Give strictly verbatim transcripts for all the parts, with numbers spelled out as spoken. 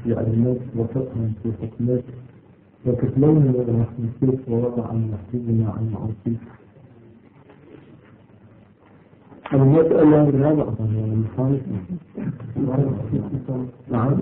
في علمك وفقها في حكمك وكتلون ورحمتك ووضع محبوبنا عن معصيك. المسألة الرابعة الخامسة. نعم.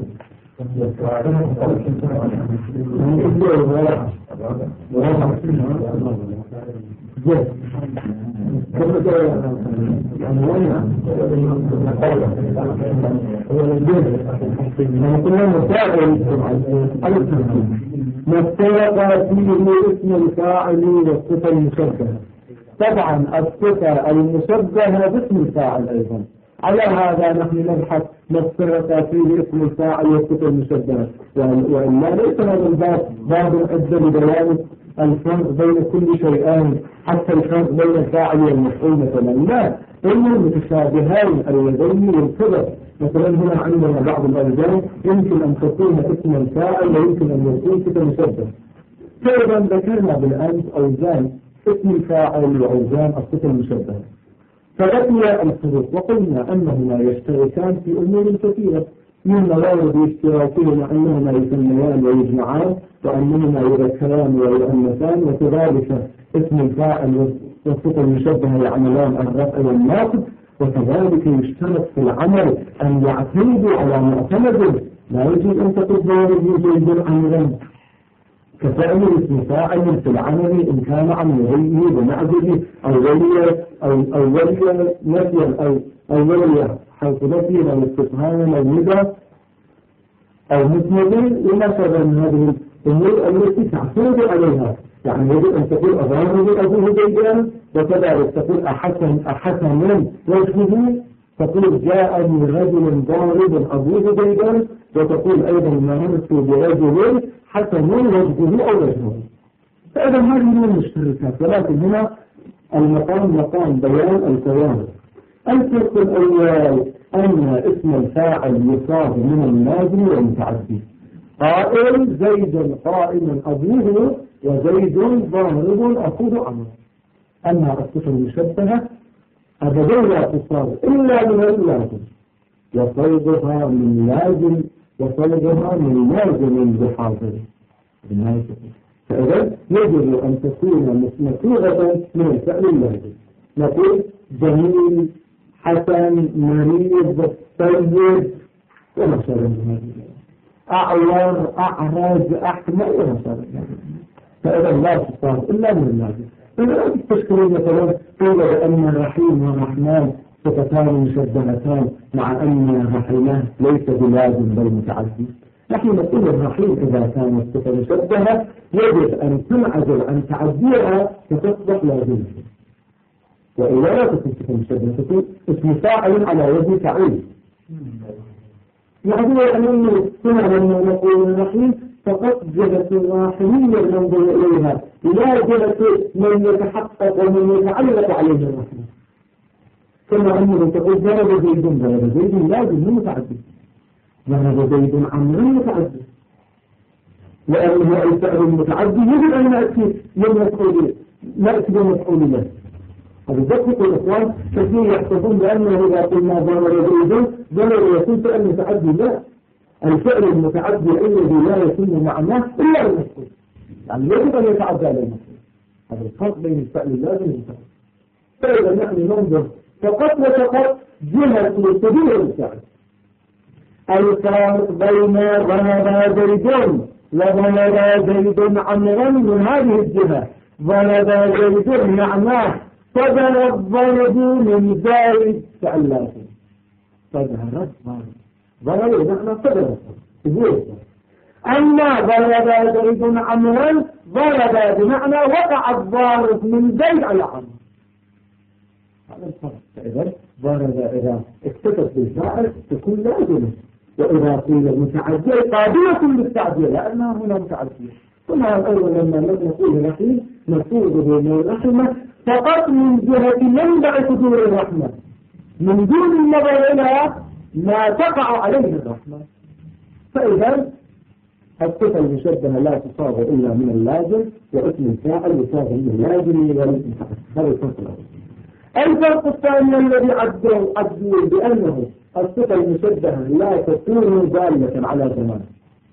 مفترق فيه اسم الفاعل والصفة المشبهة. طبعا الصفة المشبهة باسم الفاعل أيضا. على هذا نحن نبحث مفترق فيه اسم الفاعل والصفة المشبهة، وإلا ليس هذا الباب باب أدى لبيان الفرق بين كل شيئين، حتى الفرق بين الفاعل والمفعول مثلا، لا، إن المتشابهان اليدين والكبر. مثلا هنا عندنا بعض الأوزان يمكن أن تكون اسم الفاعل ويمكن أن يكون صفة مشبهة. فإذا ذكرنا بالأمس أوزان اسم الفاعل وأوزان الصفة المشبهة، فبقي الفروق وقلنا أنهما يشتركان في أمور كثيرة، من موارد اشتراكهما أنهما يسميان ويجمعان، وأنهما يذكران ويؤنثان، وكذلك اسم الفاعل والصفة المشبهة يعملان الرفع والنصب، وكذلك يشترك في العمل أن يعتمدوا على معتمد، لا يجوز أن تقول ضارب زيد عمرا كفعل اسم فاعل في العمل إن كان عن غيره بمعزله أو ولي أو أو ولي نفيا أو أو ولي حيث نفي أو استفهام أو ندى أو مسند، وما شابه من هذه الأمور التي تعتمد عليها. يعني يجب أن تقول أضرب أبوه زيدان، وكذلك تقول أحسن أحسن وجهه، تقول جاءني رجل ضارب أبوه زيدان، وتقول أيضا مررت برجل حسن وجهه أو وجهه. فإذا هذه من المشتركات، ولكن هنا المقام مقام بيان الفوارق. الفرق الأول أن اسم الفاعل يصاب من اللازم والمتعدي. قائل زيد قائم أبوه وزيد ضارب أخوه عمرو. أما الصفة المشبهة أبدا لا تصاب إلا من اللازم، وصيغها من لازم وصيغها من لازم بحاضر. فإذا يجب أن تكون مصيغة من الفعل اللازم. نقول جميل حسن مريض طيب وما شابه من هذه، أعور أعرج أحمر وما شابه. فإذا لا تصاب إلا من اللازم. فإذا تشكرون مثلا قيل بأن الرحيم والرحمن صفتان مشبهتان، مع أن الرحيمة ليس بلازم بل متعدي. نحن نقول الرحيم إذا كانت صفة مشبهة يجب أن تنعزل عن تعديها فتصبح لازمة، وإلا لا تكون صفة مشبهة، تكون اسم فاعل على وجه فعيل. يعني أنه هنا لما نقول الرحيم فقط جهة الراحمية ننظر إليها، لا جهة من يتحقق ومن يتعلق عليه الرحمة. كما أنه تقول ضرب زيد ضرب زيد لازم متعدي، ضرب زيد عمرا متعدي، لأنه الفعل المتعدي يجب أن نأتي للمفعول نأتي بالمفعول له. هذا دقيق الإخوان، كثير يحسبون بأنه إذا قلنا ضرب زيد ضرب يكون فعل متعدي. لا، الفعل المتعدي الذي لا يكون معناه إلا المفعول، يعني يجب أن يتعدى على المفعول. هذا الفرق بين الفعل اللازم والمتعدي. فإذا نحن ننظر فقط وفقط جهة صدور الفعل. الفرق بين ضرب زيد وضرب زيد عمرا من هذه الجهة. ضرب زيد معناه صدر الضرب من زائد فعل لازم. صدر الضرب ضرب بمعنى صدر الضرب. أما ضرب زيد عمرا ضرب بمعنى وقع الضارب من زيد على عمرو. هذا الفرق. فإذا ضرب إذا اكتفت بالفاعل تكون لازمة، وإذا قيل متعدية قابلة للتعدية لأنها هنا متعدية. هنا الأول لما نقول رحيم نقول من الرحمة فقط من جهة منبع صدور الرحمة، من دون النظر إلى ما تقع عليه الرحمة. فإذا الصفة المشبهة لا تصاب إلا من اللازم، واسم الفاعل يصاب من اللازم والمتعدي. هذا الفرق الأول. الفرق الثاني الذي عدوا عدوا بأنه الصفة المشبهة لا تكون دالة على زمان،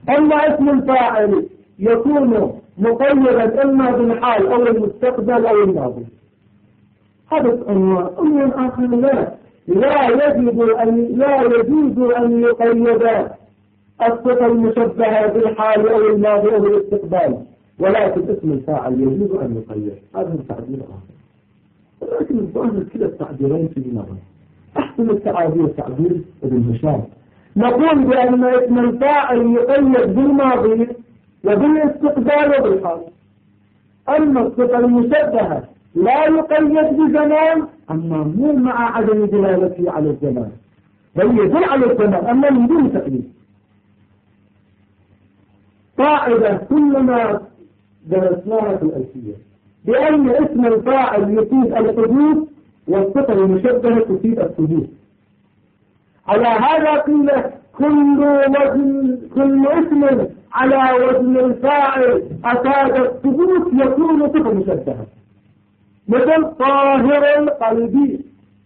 أما اسم الفاعل يكون مقيدا إما بالحال أو المستقبل أو الماضي. هذا عنوان. عنوان آخر لا لا يجب أن لا يجوز أن يقيد الصفة المشبهة بالحال أو الماضي أو الاستقبال، ولكن اسم الفاعل يجوز أن يقيد. هذا تعبير آخر، ولكن الظاهر كلا التعبيرين في النظر. أحسن التعابير تعبير ابن هشام، نقول بأن اسم الفاعل يقيد بالماضي وبالاستقبال وبالحال، أما الصفة المشبهة لا يقيد بزمان، أما مو مع عدم دلالته على الزمان، بل يدل على الزمان أما من دون تقييد. قاعدة كلما درسناها في الألفية بأن اسم الفاعل يفيد الحدوث والصفة المشبهة تفيد الثبوت. على هذا قيل كل وزن كل اسم على وزن الفاعل أفاد الثبوت يكون صفة مشبهة، مثل طاهر القلب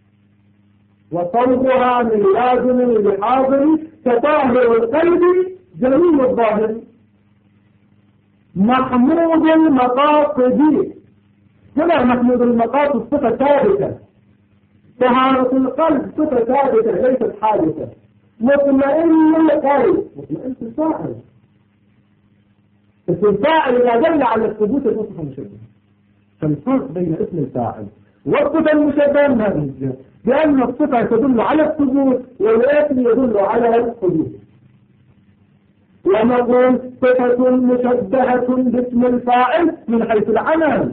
وصوبها من لازم لحاضر كطاهر القلب جميل الظاهر. محمود المقاصد، هنا محمود المقاصد صفة ثابتة، طهارة القلب صفة ثابتة ليست حادثة. مطمئن القلب، مطمئن الفاعل، اسم الفاعل إذا دل على الثبوت الصفة مشبهة. فالفرق بين اسم الفاعل والصفة المشبهة من هذه الجهة بأن الصفة تدل على الثبوت والاسم يدل على الحدوث. ونقول صفة مشبهة باسم الفاعل من حيث العمل،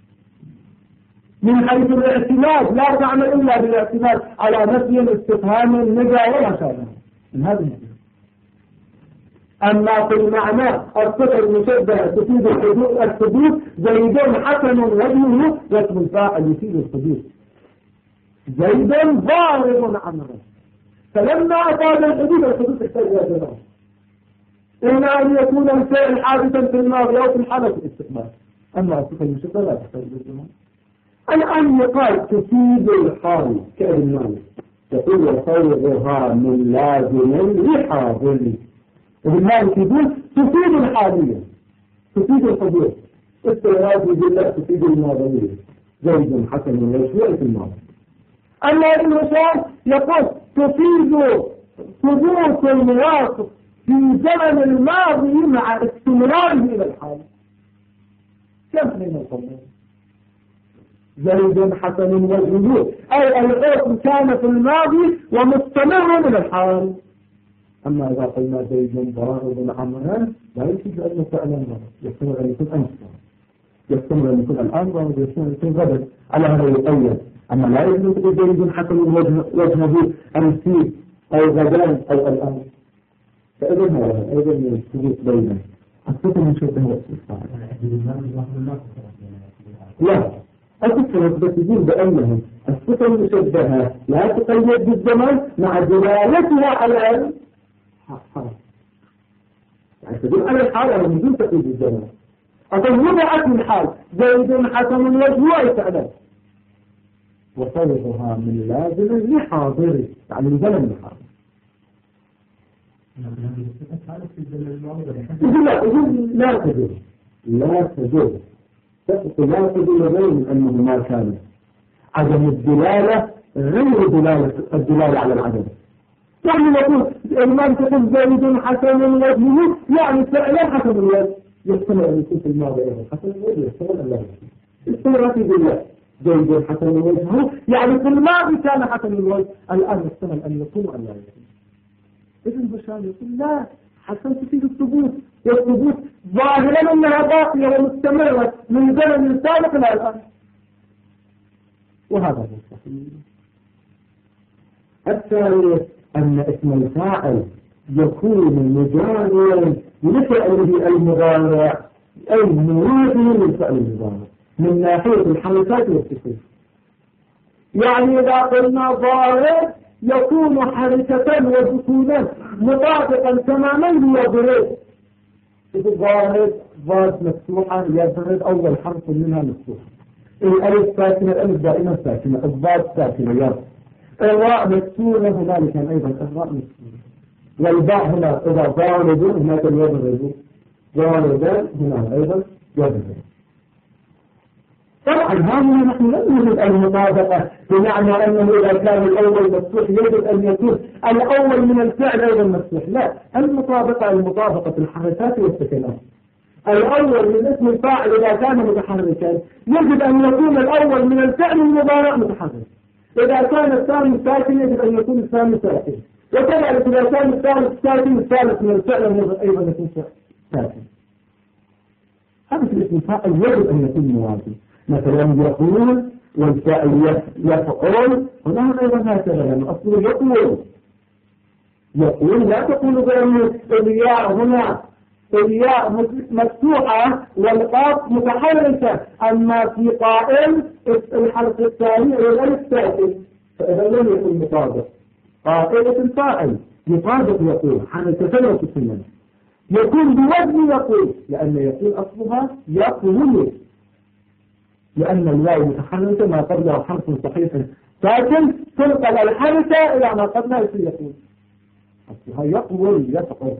من حيث الاعتماد، لا تعمل إلا بالاعتماد على نفي استفهام النجا ولا شابه من هذه الجهة. أما في المعنى الصفة المشبهة تفيد الثبوت، زيد حسن وجهه، واسم الفاعل يفيد الثبوت، زيد ضارب عمرو. فلما أفاد الحدود الحدود تحتاج إلى جواب، إما أن يكون الفعل حادثا في الماضي أو في الحدث الاستقبال، أما الصفة المشبهة لا تحتاج إلى جواب. الآن يقال تفيد الحال كابن مالك تقول وصوغها من لازم لحاضر. ابن مالك يقول تفيد الحالية، تفيد الحدوث، استغراض بالله تفيد الماضية، زيد حسن وجهه في الماضي. أما ابن هشام يقول تفيد ثبوت المواقف في زمن الماضي مع استمراره إلى الحال. كم من القضاء؟ زيد حسن وجهه، أي الحكم كان في الماضي ومستمر من الحال. أما إذا قلنا زيد ضارب عمرا لا يمكن أن يكون مرض، يحتمل أن يكون أمس، يحتمل أن يكون الآن مرض، يحتمل أن يكون غدا، على هذا يقيد. أما لا يمكن أن زيد حسن وجهه أمسي أو غدا أو الآن. فإذا هذا أيضا الثبوت بينه الصفة المشبهة والصفة. لا الصفة تقول بأنه الصفة المشبهة لا تقيد بالزمن مع دلالتها على الحال، يعني تدل على الحال على بدون تقييد بالزمن. أصل وضعت من حال زيد حسن وجهه فعلا، وصوغها من لازم لحاضر، يعني من زمن الحال. لا لا تدل لا تدل لا تدل غير من أنه ما كان. عدم الدلالة غير دلالة الدلالة على العدم. يعني نقول الإمام تقول زيد حسن وجهه، يعني فعلا حسن الوجه، يحتمل أن يكون في الماضي أيضا حسن الوجه، يحتمل أن لا يكون. استمر في بالله زيد حسن وجهه، يعني في الماضي كان حسن الوجه، الآن يحتمل أن يكون أن لا يكون. ابن بشار يقول لا، حسن تفيد الثبوت، والثبوت ظاهرا أنها باقية ومستمرة من زمن السابق إلى الآن، وهذا هو الصحيح. الثالث أن اسم الفاعل يكون مجاريا لفعله المضارع، أي موازنا للفعل المضارع من ناحية الحركات والسكون. يعني إذا قلنا ضارب يكون حركة وسكونا مطابقا تماما ليضرب. إذا ضارب ضاد مفتوحة، يضرب أول حرف منها مفتوح، الألف ساكنة، الألف دائما ساكنة، الضاد ساكنة، يضرب. الراء مكسورة، هنالك أيضا الراء مكسورة. والباء هنا إذا ضارب هناك يضرب، ضارب هنا أيضا يضرب. طبعا هذه نحن لم نجد المطابقة بمعنى أنه إذا كان الأول مفتوح يجب أن يكون الأول من الفعل أيضا مفتوح، لا، المطابقة المطابقة في الحركات والسكنات. الأول من اسم الفاعل إذا كان متحركا يجب أن يكون الأول من الفعل المضارع متحرك، إذا كان الثاني ساكن يجب أن يكون الثاني ساكن، وكذلك إذا كان الثالث ساكن الثالث من الفعل أيضا يكون ساكن. هذا في الاسم الفاعل يجب أن يكون موازي، مثلا يقول والفاعل يفعل، هنا أيضا هكذا لأن أصله يقول يقول لا تقول بأن الياء هنا الياء مفتوحة والقاف متحركة، أما في قائل الحرف الثاني غير ساكن، فإذا لم يكن مطابق. قائلة الفاعل يطابق يقول حركة وسكنة، يكون بوزن يقول لأن يقول أصلها يقول، لأن الواو متحركة ما قبلها حرف صحيح ساكن تنقل الحركة إلى ما قبلها يقول، أصلها يقول يفعل.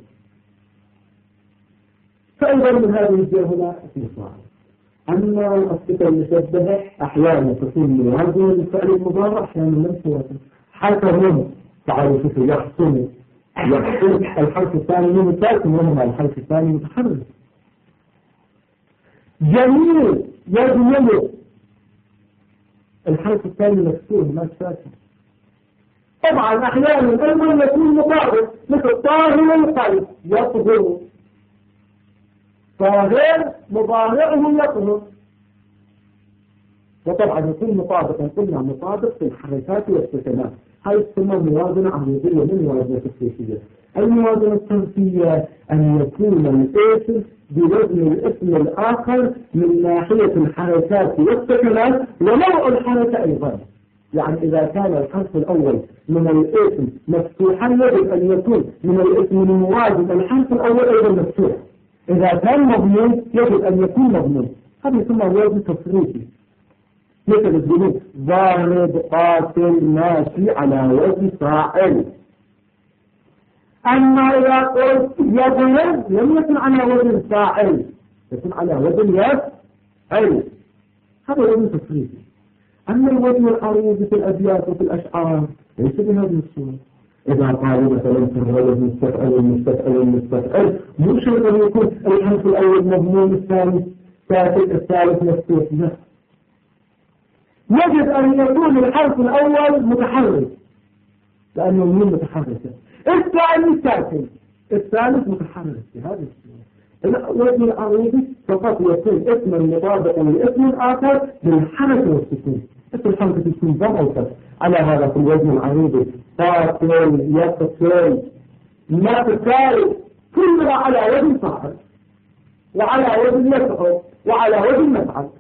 فأيضا من هذه الجهة هنا اسم فاعل. أما الصفة المشبهة أحيانا تكون موازنة للفعل المضارع، أحيانا لم توازن. حسن تعالوا شوفوا يحسن يحسن الحرف الثاني من ساكن وهما الحرف الثاني متحرك. جميل يجمل الحرف الثاني مفتوح ما ساكن. طبعا أحيانا أيضا يكون مطابق مثل طاهر القلب يطهر، طاهر مضارعه يطهر، وطبعا يكون مطابقا قلنا مطابق في الحركات والسكنات. هاي تسمى موازنة عريضية من موازنة الصرفية. الموازنة الصرفية أن يكون الاسم بوزن الاسم الآخر من ناحية الحركات والسكنات ونوع الحركة أيضا. يعني إذا كان الحرف الأول من الاسم مفتوحا يجب أن يكون من الاسم الموازن الحرف الأول أيضا مفتوح، إذا كان مضمون يجب أن يكون مضمون. هذا يسمى وزن تصريفي، مثل الجنود ضارب قاتل ماشي على وزن فاعل. أما إذا قلت يضرب لم يكن على وزن فاعل، يكون على وزن يفعل، هذا وزن تصريفي. أما الوزن العروض في الأبيات وفي الأشعار ليس بهذه الصورة. إذا قالوا مثلا في الرجل مستفعل المستفعل المستفعل مو شرط أن يكون الحرف الأول مضمون الثاني ساكن الثالث مفتوح، لا، يجب أن يكون الحرف الأول متحرك لأنه من متحركة، الثاني ساكن الثالث متحرك. في هذه الصورة الوزن العروضي فقط يكون اسما مطابقا لاسم آخر بالحركة والسكون، اسم الحركة تكون ضم أو كسر. على هذا في الوزن العروضي قاتل يقتل مقتل كلها على وزن فاعل وعلى وزن يفعل وعلى وزن مفعل،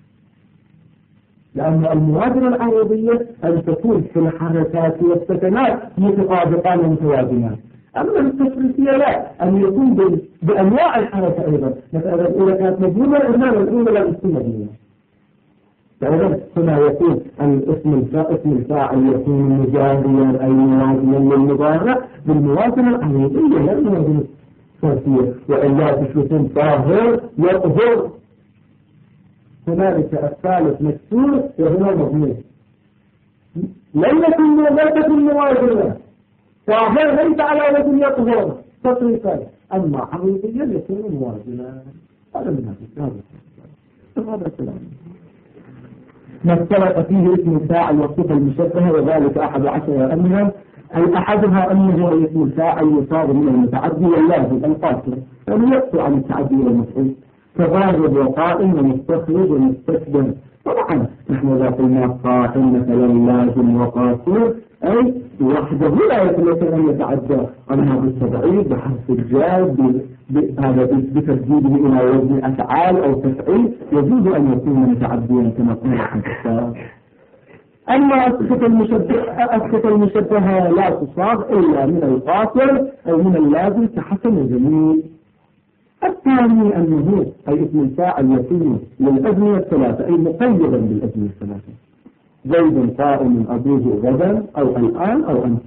لأن الموازنة العروضية أن تكون في الحركات والسكنات متطابقان ومتوازنان. أما التصريفية لا، أن يكون بأنواع الحركة أيضا، مثلا إذا كانت مضمونة الإمام الأولى لا تكون مضمونة. فإذا هنا يكون الاسم اسم الفاعل يكون مجاريا أي موازنا للمضارع بالموازنة العروضية لا الموازنة التصريفية، وإلا تشوفون طاهر يطهر، هنالك الثالث مكسور وهنا مضمون، لم يكن لا تكن موازنة. طاهر ليس على وزن يطهر تصريفا، أما عروضيا يكون موازنا. هذا من هذا هذا الكلام. ما اختلط فيه اسم الفاعل والصفة المشبهة، وذلك أحد عشر أمرا. أي أحدها أنه اسم الفاعل يصار من المتعدي واللازم القاصر، ومن يقصر عن التعدي والمفعول كضارب وقائم ومستخرج ومستكبر. طبعا نحن إذا قلنا قائم مثلا لازم وقاصر أي وحده لا يمكن أن يتعدى عنها بالتبعيد بحرف الجاد هذا بتسديده إلى وزن أفعال أو تفعيل، يجوز أن يكون متعديا كما قلنا في الكتاب. أما الصفة المشبهة الصفة المشبهة لا تصاغ إلا من القاصر أو من اللازم كحسن وجميل. الثاني أنه أي اسم الفاعل يكون للأزمنة الثلاثة أي مقيدا بالأزمنة الثلاثة. زيد قائم أبوه غدا أو الآن أو أمس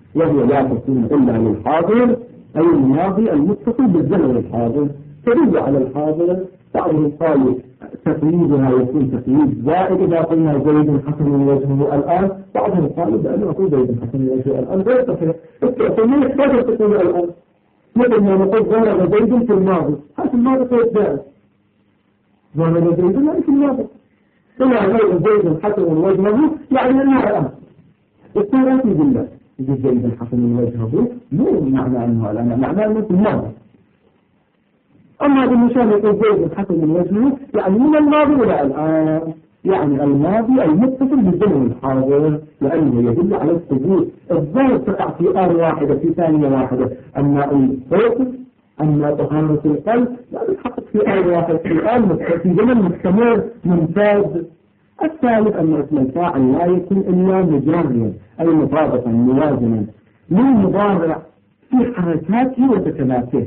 وهي لا تكون إلا للحاضر أي الماضي المتصل بالزمن الحاضر، تدل على الحاضر. بعضهم قالوا تقييدها يكون تقييد زائد إذا قلنا زيد حسن وجهه الآن، بعضهم قالوا بأنه يقول زيد حسن وجهه الآن غير صحيح. التأثير يحتاج تقول الآن، مثل ما نقول ظهر زيد في الماضي، هذا الماضي غير زائد، ظهر زيد لا في الماضي، طلع غير زيد حسن وجهه يعني أنها الآن. التأثير بالله يجب زيد حسن وجهه مو معنى أنه الآن، معنى أنه في الماضي. أما بالنسبة يقول زيد حسن من وجهه يعني من الماضي إلى الآن، يعني الماضي المتصل بالزمن الحاضر، لأنه يدل على الثبوت. الظاهر تقع في آن واحدة في ثانية واحدة، أما الفوق أما تحرك القلب لا يتحقق في آن واحد، في آن في زمن مستمر ممتاز. الثالث أن اسم الفاعل لا يكون إلا مجاريا أي مطابقا موازنا للمضارع في حركاته وسكناته،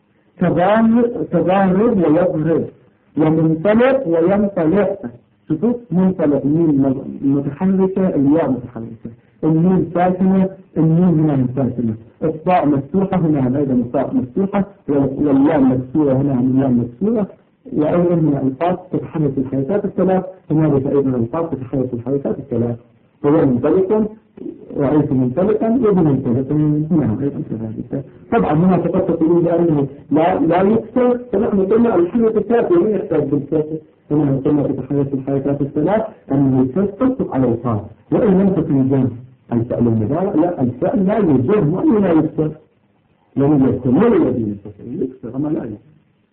تضارب ويضرب ومنطلق وينطلق. شوفوا منطلق مين متحركة، الياء متحركة، النون ساكنة، النون هنا ساكنة، الطاء مفتوحة هنا أيضا الطاء مفتوحة، واللام مكسورة هنا اللام مكسورة، وأيضا هنا الفاظ تتحرك الحركات الثلاث، هنالك أيضا الفاظ تتحرك الحركات الثلاث. هو منطلقا رأيت منطلقا وابن منطلقا هنا أيضا كذلك. طبعا هنا فقط تقولون بأنه لا لا يكسر، فنحن قلنا الحركة الثلاث ومن يحتاج بالكسر. هنا قلنا تتحرك الحركات الثلاث أنه الكسر تطلق على الفاظ، وإن لم تكن جمع الفعل المضارع لا، الفعل لا يجر وإن لا يكسر، لأنه يكسر ما الذي يكسر يكسر أما لا يكسر.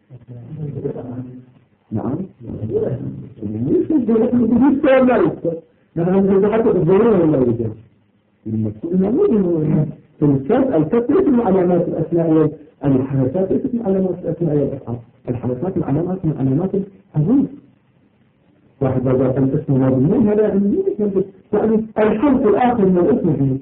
نعم يكسر لا يكسر، نحن نقول حتى الضرورة ولا يجر المكسور موجود في الكسر. الكسر ليس من علامات الأثناء، الحركات ليست من علامات الأثناء الأفعال، الحركات من علامات من علامات الحروف. واحد إذا كان اسمه مضمون هذا يعني الحرف الآخر من الاسم فيه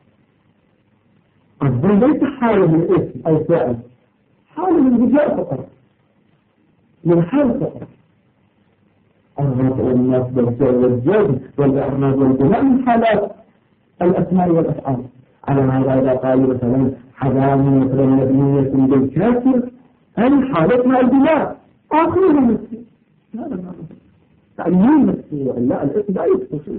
الضم ليس حالة من الاسم أو فعل، حالة من الجزاء فقط، من حال فقط. الرفع والنصب والجزم والإعراب والبناء من حالات الأسماء والأفعال. على هذا إذا قالوا مثلا حرام مثلا مبنية بالكسر هل حالتها البناء آخرها مسكين، هذا ما تعليم مسكين. لا الاسم لا يكسر،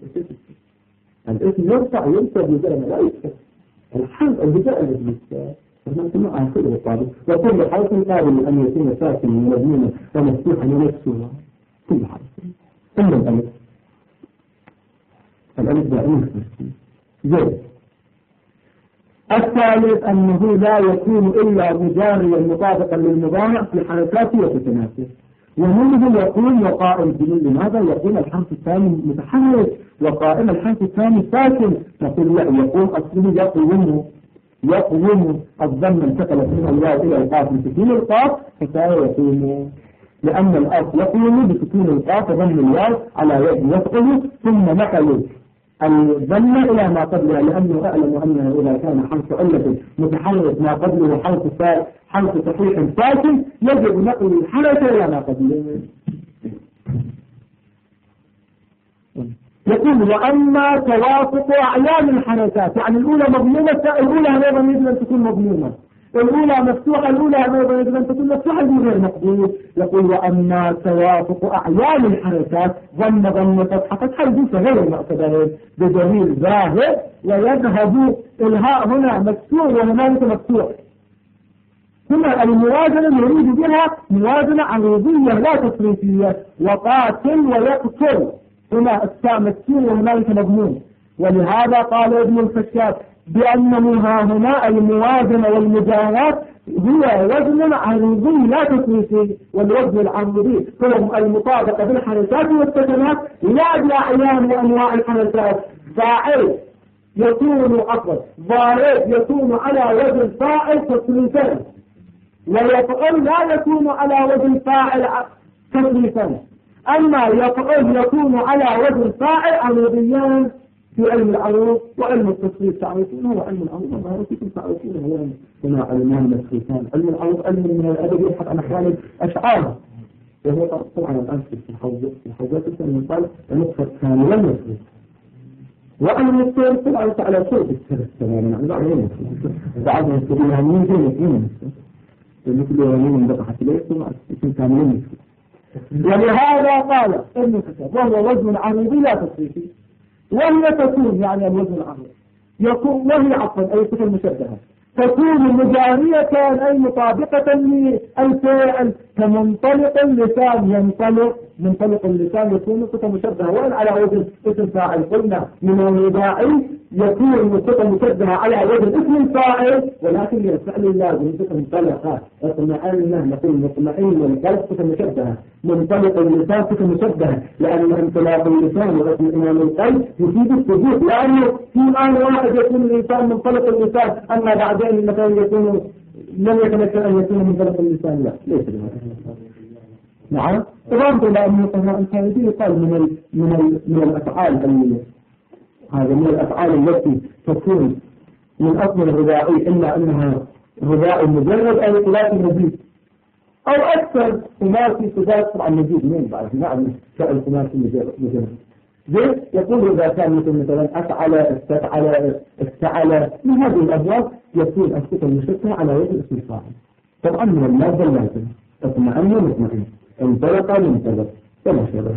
الاسم يرفع ينسب بزلمة لا يكسر، الحرف البداء الذي يكسر فنحن آخره قابل. وكل حرف قابل أن يكون ساكن مبنيا ومفتوحا ونفسه كل حرف إلا الألف. الألف دائما زين. الثالث أنه لا يكون إلا مجاريا مطابقا للمضارع في حركاته وسكناته، ومنه يكون وقائم بدون. لماذا يكون الحرف الثاني متحرك وقائم الحرف الثاني ساكن؟ نقول لا، يقوم أصله يقوم يقوم الضم انتقلت من الواو إلى القاف بسكون القاف فصار يقوم، لأن الأصل يقوم بسكون القاف وضم الواو على يد يفعل، ثم نقلوا الضم إلى ما قبلها، لأنه أعلم أنه إذا كان حرف علة متحرك ما قبله حرف حرف صحيح ساكن يجب نقل الحركة إلى ما قبله. يقول وأما توافق أعيان الحركات، يعني الأولى مضمومة الأولى أيضا يجب أن تكون مضمومة، الأولى مفتوحة الأولى أيضا يجب أن تكون مفتوحة غير مقبول. يقول وأما توافق أعيان الحركات ضم ضم فتحة فتحة يجوز غير المعتبرين بدليل ظاهر، ويذهب الهاء هنا مكسور وهنالك مفتوح. ثم الموازنة يريد بها موازنة عروضية لا تصريفية، وقاتل ويقتل هنا التاء مكسور وهنالك مضمون. ولهذا قال ابن الخشاب بأنه ها هنا الموازنة والمجاهرات هو وزن عروضي لا تصريفي، والوزن العروضي هو المطابقة بالحركات والسكنات لا بأعيان وأنواع الحركات. فاعل يكون أفضل، ضارب يكون على وزن فاعل تصريفا، ويفعل لا يكون على وزن فاعل تصريفا. أما يفعل يكون على وزن فاعل عروضيان في علم العروض وعلم التصريف. تعرفونه وعلم العروض ومعرفتكم تعرفونه هو هنا علمان مسخيفان. علم العروض علم من الأدب يبحث عن أحوال الأشعار، وهو طبعا الآن في الحوزات الثانية قال النسخة كاملة مسخيف، والمستوى طلعت على صوت السلف تماما عن بعضهم بعضهم يقولون همين زين يقولون لأنه كل يومين انبقحت إليه ثم اسم كاملين ولهذا قال ابن كتاب وهو وزن عريضي لا تصريفي وهي تكون يعني الوزن العريض يكون وهي عقل أي صفة مشبهة تكون مجارية أي مطابقة للفعل كمنطلق اللسان ينطلق منطلق اللسان يكون صفة مشبهة وإن على وزن اسم فاعل قلنا من الرباعي يكون صفة مشبهة على وزن اسم الفاعل ولكن للفعل اللازم صفة منطلقة اطمئن نقول مطمئن والقلب صفة مشبهة منطلق اللسان صفة مشبهة لأن انطلاق اللسان واطمئنان القلب يفيد الثبوت لأنه في آن واحد يكون الإنسان منطلق اللسان أما بعدين مثلا يكون لم يتمكن أن يكون منطلق اللسان لا ليس بهذا نعم إضافة إلى أن القراء الخارجي قال من ال من ال من الأفعال هذا من الأفعال التي تكون من أصل الرباعي إلا أنها رباعي مجرد أو ثلاثي مزيد أو أكثر ثلاثي ثلاثي طبعا مزيد من بعد نعم فعل ثلاثي مجرد زي يقول إذا كان مثل مثلا أفعل استفعل استعل من هذه الأبواب يكون الصفة المشبهة على وجه اسم الفاعل طبعا من المادة اللازمة اطمئن مطمئن انطلق منطلق كما شابه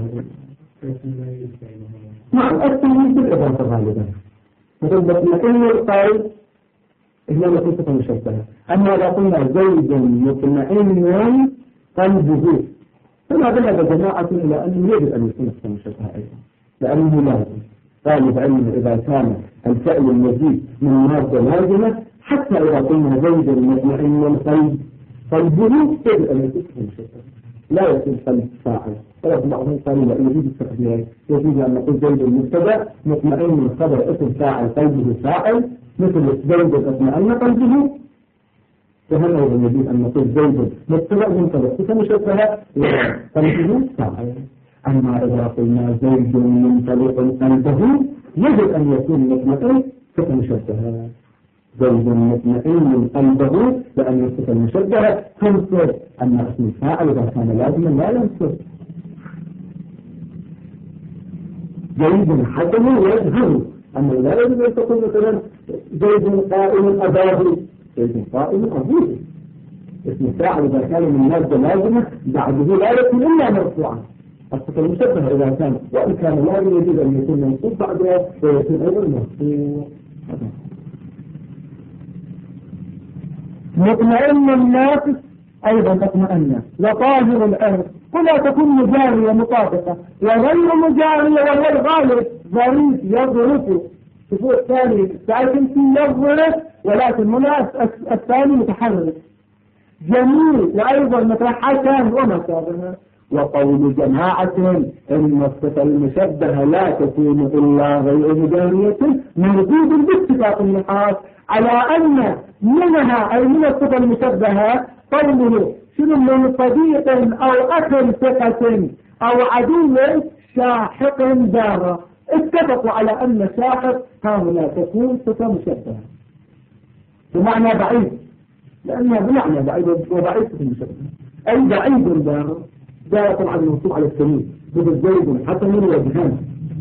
نعم التمييز بالإضافة غالبا مثل مطمئن القائل إحنا نقول صفة مشبهة أما إذا قلنا زيد مطمئن قلبه فما ذهب جماعة إلى أنه يجب أن يكون صفة مشبهة أيضا لأنه لازم طالب علم إذا كان الفعل المزيد من مادة لازمة حتى إذا قلنا زيد مطمئن القلب قلبه يجب أن يكون صفة مشبهة لا يكون قلب فاعل ولكن بعضهم قالوا لا يجوز التقدير يجوز أن نقول زيد المبتدأ مطمئن الخبر اسم فاعل قلبه فاعل مثل زيد اطمئن قلبه فهنا يجوز أن نقول زيد مبتدأ منطلق صفة مشبهة قلبه فاعل أما إذا قلنا زيد منطلق قلبه يجب أن يكون مطمئن صفة مشبهة زيد مطمئن قلبه لأن الصفة المشبهة تنصر أن اسم الفاعل إذا كان لازما لا ينصر زيد حكم يجهر أما لا يجب أن تكون مثلا زيد قائم أباه زيد قائم أبوه اسم الفاعل إذا كان من مادة لازمة بعده لا يكون إلا مرفوعا الصفة المشبهة إذا كان وإن كان لازم يجب أن يكون منصوب بعدها ويكون أيضا مرفوع مطمئن الناقص أيضا اطمئن وطاهر الأرض ولا تكون مجارية مطابقة وغير مجارية وهو الغالب ظريف يظرف شوفوا الثاني تعرفين في يظرف ولكن هنا الثاني متحرك جميل وأيضا متحكم وما شابه وقول جماعة إن الصفة المشبهة لا تكون إلا غير مجارية موجود باتفاق النحاس على أن منها أي من الصفة المشبهة قوله شنو من صديق أو أخ ثقة أو عدو شاحق دارة اتفقوا على أن شاحق هنا تكون صفة مشبهة بمعنى بعيد لأنها بمعنى بعيد وبعيد صفة مشبهة أي بعيد دارة دارة طبعا منصوب على السمين بدل زيد حتى من وجهان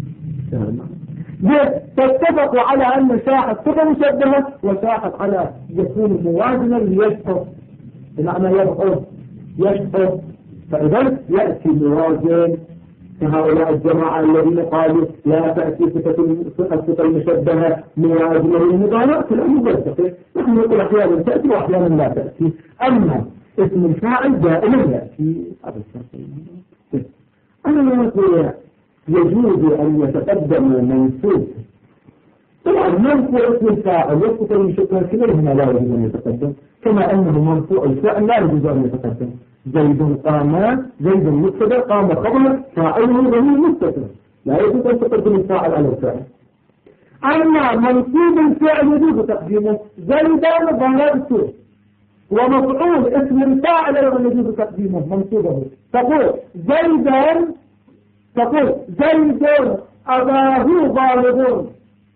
تتفقوا على أن شاحق صفة مشبهة وشاحق على يكون موازنا ليشحق بمعنى يبعد يشحق فإذا يأتي موازن كهؤلاء الجماعة الذين قالوا لا تأتي صفة المشبهة موازنة للمضارع كلام مبسط نحن نقول أحيانا تأتي وأحيانا لا تأتي أما اسم الفاعل دائما يأتي هذا الشرط أنا لا أقول يجوز أن يتقدم منصوب طبعا مرفوع اسم الفاعل والصفة المشبهة كلهما لا يجوز أن يتقدم كما أنه مرفوع الفعل لا يجوز أن يتقدم زيد قام زيد مبتدا قام خبر فاعله ضمير مستتر لا يجوز أن تقدم الفاعل على الفاعل أما منصوب الفعل يجوز تقديمه زيدان ضربته ومفعول اسم الفاعل أيضا يجوز تقديمه منصوبه تقول زيدان تقول زيد أباه ضاربون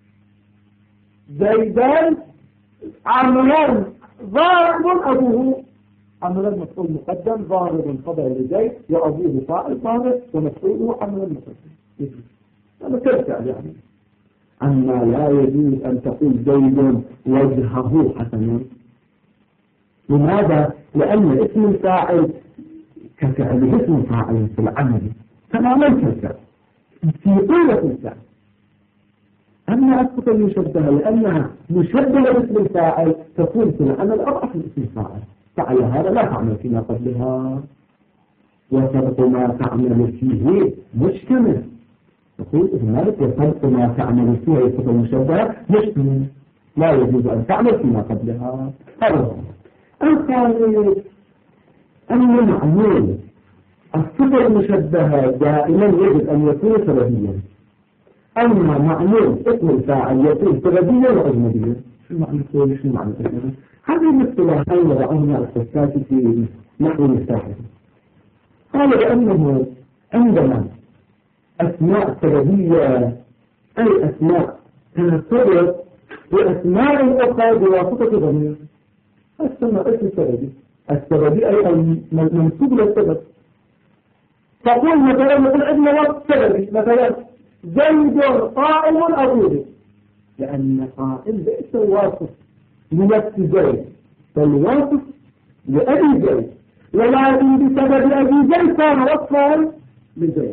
زيدان عمران ضارب أبوه عمران مفعول مقدم ضارب خبر لزيد وأبوه فاعل ضارب ومفعوله عمران مقدم هذا كالفعل يعني أما لا يجوز أن تقول زيد وجهه حسنا. لماذا؟ لأن اسم الفاعل كفعله اسم فاعل في العمل تماما كالفعل في قوة الفعل. أما الصفة المشبهة لأنها مشبهة باسم الفاعل تكون في العمل أضعف من اسم الفاعل، فعلى هذا لا تعمل فيما قبلها، وسبق ما تعمل فيه مشكمل. تقول هنالك وسبق ما تعمل فيه الصفة المشبهة مشكمل، لا يجوز أن تعمل فيما قبلها. هذا الثاني أن معمول الصفة المشبهة دائما يجب أن يكون سببيا، أما معمول اسم الفاعل يكون سببيا وأجنبيا. شو معنى شو شو معنى أجنبيا؟ هذه الاصطلاحين وضعهما الأساسات في نحو المفتاحي. قال بأنه عندما أسماء سببية أي أسماء ترتبط بأسماء أخرى بواسطة ضمير، السماء اسم سببي، السببي أي المنسوب للسبب. تقول مثلا مثل عندنا وصف سببي مثلا زيد قائم أو يوجد، لأن قائم ليس واصف لنفس زيد فالواصف لأبي زيد، ولكن بسبب أبي زيد كان وصفا لزيد.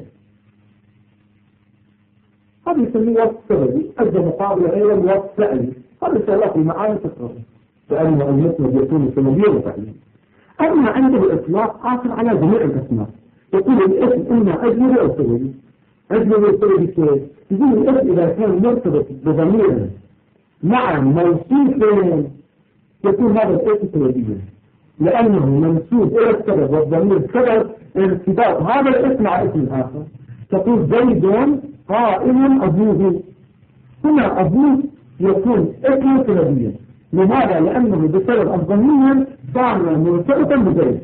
هذا يسميه وصف سببي، أجل مقابل غير وصف فعلي. هذا سألات المعاني تقرأ لأنه المسند يكون سببيا وفعليا. أما عنده الإطلاق آخر على جميع الأسماء، يقول الاسم إما أجنبي أو سببي. أجنبي وسببي كيف؟ يقول الاسم إذا كان مرتبط بضمير مع موصوف يكون هذا الاسم سببيا، لأنه منسوب إلى السبب والضمير سبب ارتباط هذا الاسم مع اسم آخر. تقول زيد قائم أبوه، هنا أبوه يكون اسم سببيا. لماذا؟ لأنه بسبب الضمير صار مرتبطا بزيد،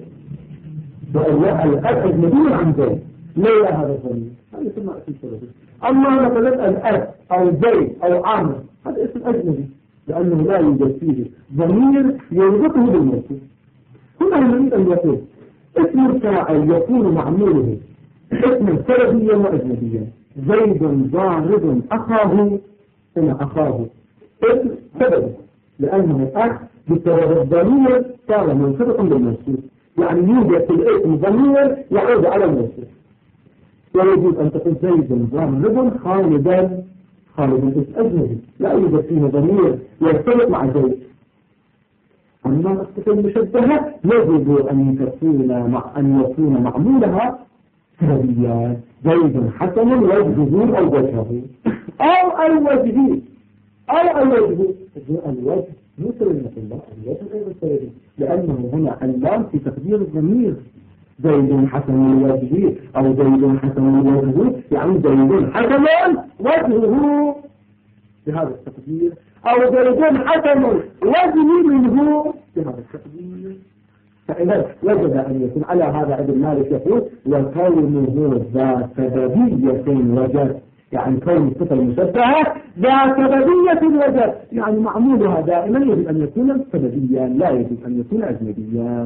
الأب أجنبي عن زيد، ليه هذا الضمير؟ هذا يسمى اسم سببي. أما مثلا الأب أو زيد أو عامر هذا اسم أجنبي، لأنه لا يوجد فيه ضمير يربطه بالموصوف. هنا نريد أن يقول اسم الفاعل يكون معموله اسما سببيا وأجنبيا. زيد ضارب أخاه، هنا أخاه اسم سببي لأنه أخ بسبب الضمير صار منصبا بالموصوف، يعني يوجد في الاسم ضمير يعود على الموصوف. ويجب أن تقول زيد ضارب خالدا، خالد اسم أجنبي لا يوجد فيه ضمير يرتبط مع زيد. أما الصفة المشبهة يجب أن تكون مع أن يكون معمولها سببيا. زيد حسن وجهه أو وجهه أو الوجه أو الوجه. الوجه مثل الله الوجه غير السببي، لأنه هنا اللام في تقدير الضمير. زيد حسن وجهه أو زيد حسن وجهه يعني زيد حسن وجهه بهذا التقدير، أو زيد حسن وجهه منه بهذا التقدير. فإذا وجب أن يكون على هذا ابن مالك يقول وكونه ذا سببية وجد، يعني كون الصفة المشبهة ذا سببية وجد، يعني معمولها دائما يجب أن يكون سببيا لا يجب أن يكون أجنبيا.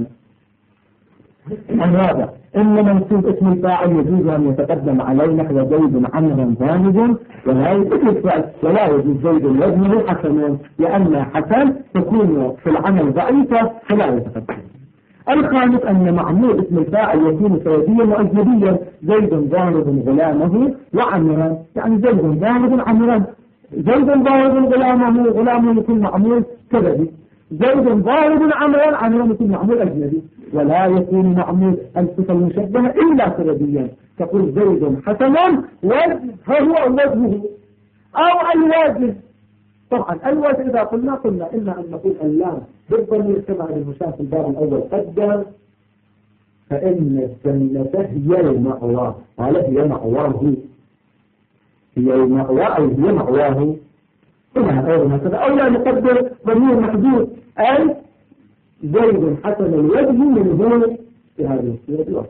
الرابع إن منسوب اسم الفاعل يجوز أن يتقدم عليه نحو زيد عمرا ضامد، ولا يجوز الفعل ولا يجوز زيد وزنه حسن، لأن حسن تكون في العمل ضعيفة فلا يتقدم. الخامس أن معمول اسم الفاعل يكون سببيا وأجنبيا. زيد ضارب غلامه وعمرا، يعني زيد ضارب عمرا. زيد ضارب غلامه، غلامه يكون معمول سببي. زيد ضارب عمرا، عمرا يكون معمول أجنبي. ولا يكون معمول الصفة المشبهة إلا سببيا. تقول زيد حسنا وجهه أو وجهه أو الوجه. طبعا الوجه إذا قلنا قلنا إما أن نقول اللام بالضمير كما المشاة في الباب الأول قدر، فإن السنة هي المأوى، قال هي مأواه، هي المأوى أو هي مأواه. إنها أيضا هكذا، أو لا نقدر ضمير محدود أي زيد حسن الوجه منه في هذه الصورة.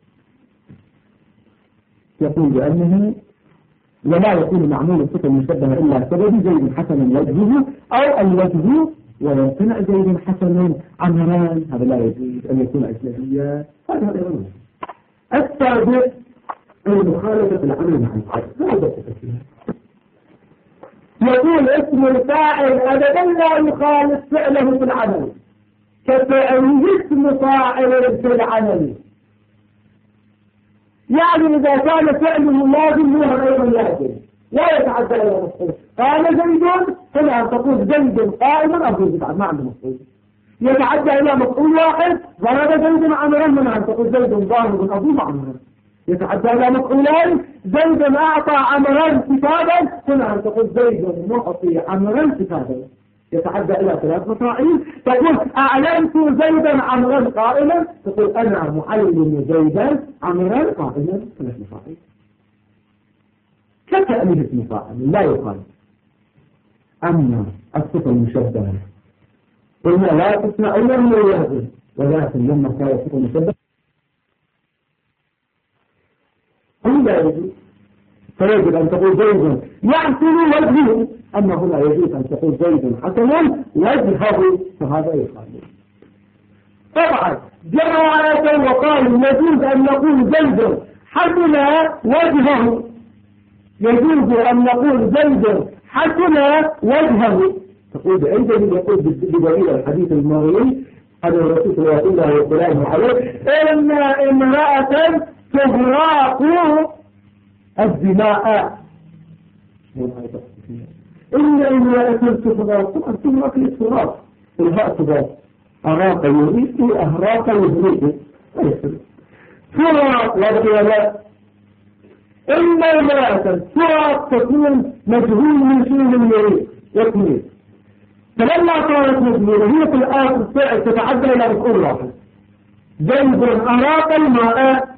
يقول بأنه ولا يكون معمول الصفة المشبهة إلا سبب زيد حسن وجهه أو الوجه، ويمتنع زيد حسن عمران، هذا لا يجوز أن يكون أجنبيا. هذا هذا السابع المخالفة العمل مع العقل، هذا تفسير يقول اسم الفاعل أبدا لا يخالف فعله في العمل كفعل اسم فاعل في العمل. يعني إذا كان فعله لازم هو أيضا لازم لا يتعدى إلى مفعول. قال زيد هنا أن تقول زيد قائما أو زيد ما عنده مفعول. يتعدى إلى مفعول واحد ضرب زيد عمرا من أن تقول زيد ضارب أبو عمرا. يتعدى إلى مفعولين زيد أعطى عمرا كتابا هنا أن تقول زيد معطي عمرا كتابا. يتعدى إلى ثلاث مفاعيل. تقول أعلمت زيدا عمرا قائلا تقول أنا معلم زيدا عمرا قائلا ثلاث مفاعيل. كتأليف اسم فاعل لا يقال. أما الصفة المشبهة قلنا لا تسمع إلا من الواجب ولكن لما كان الصفة المشبهة لا يجوز فيجب أن تقول زيد يحسن وجهه. أما هنا يجوز أن تقول زيد حسن وجهه فهذا يقال. طبعا جاء آية وقال يجوز أن نقول زيد حسن وجهه. يجوز أن نقول زيد حسن وجهه. تقول بأي دليل؟ يقول بدليل الحديث المروي عن الرسول صلى الله عليه وسلم إن امرأة تغراق الدماء. إن امرأة تغراق طبعا تغراق الإسراق الهاء تغراق أراق يريد أهراق يريد تغراق لا لا. إن امرأة تغراق تكون مجهول من شيء يريد يكمل. فلما كانت مجهولة هي في الآخر فعل تتعدى إلى مفعول واحد. زيد أراق الماء.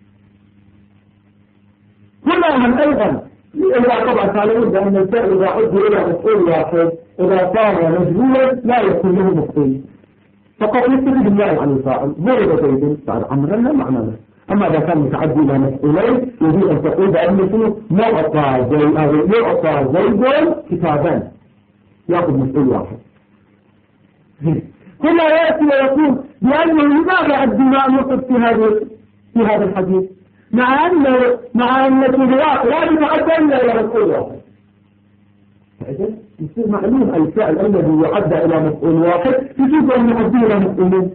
هنا أيضا إذا طبعا تعلمون بأن الفعل إذا عد إلى مفعول واحد إذا صار مجهولا لا يكون له مفعول فقط يستفيد بالله عن الفاعل. ضرب زيد بعد عمرا لا معنى له. أما إذا كان متعدي إلى مفعولين يجب أن تقول بأن شنو معطى زيد معطى زيد كتابان يأخذ مفعول واحد. هنا يأتي ويقول بأنه لماذا الدماء يقف في هذا في هذا الحديث مع أن مع أن التغراق لا يتعدى إلا إلى مفعول واحد. فإذا يصير معلوم الفعل الذي يعدى إلى مفعول واحد يجب أن يعدي إلى مفعولين.